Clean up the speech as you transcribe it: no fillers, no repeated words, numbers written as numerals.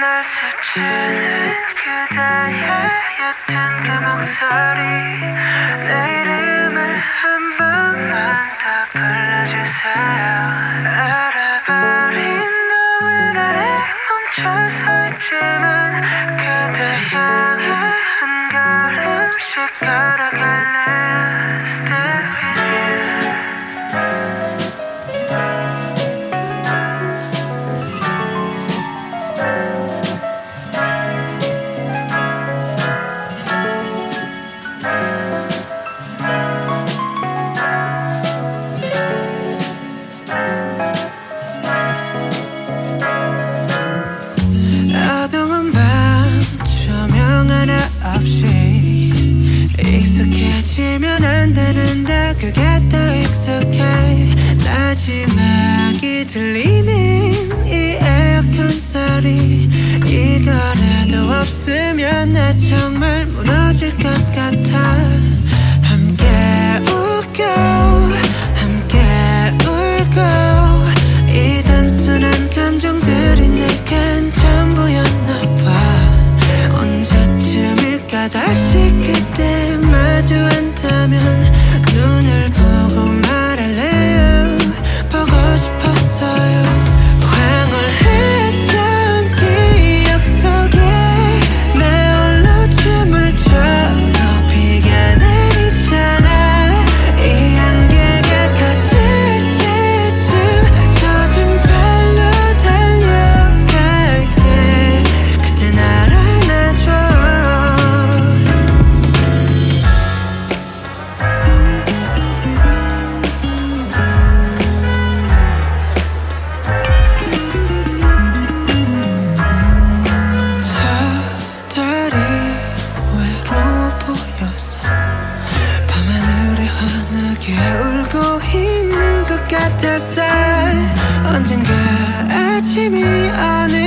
날 스치는 그대의 옅은 그 목소리 내 이름을 한 번만 더 불러주세요. 알아버린 너의 나를 멈춰서 있지만 그대 향해 한 걸음씩 걸어갈래요. Still with you. 어두운 밤 조명 하나 없이 익숙해지면 안 되는데 그게 더 익숙해. 마지막이 들리는 이 에어컨 소리 이거라도 없으면 나 정말 무너질 것 같아. 함께 웃고 함께 울고 이 단순한 감정들이 내겐 전부였나 봐. 언제쯤일까 다시 그때 마주한다면 눈을 보고 말할래요. 보고 싶었어요. 황홀했던 기억 속에 나 홀로 춤을 춰도 비가 내리잖아. 이 안개가 커질 때쯤 젖은 발로 달려갈게. 그때 날 안아줘. 저 달이 외로워 보여서 밤하늘에 환하게 울고 있는 것 같았어. 언젠가 아침이 오는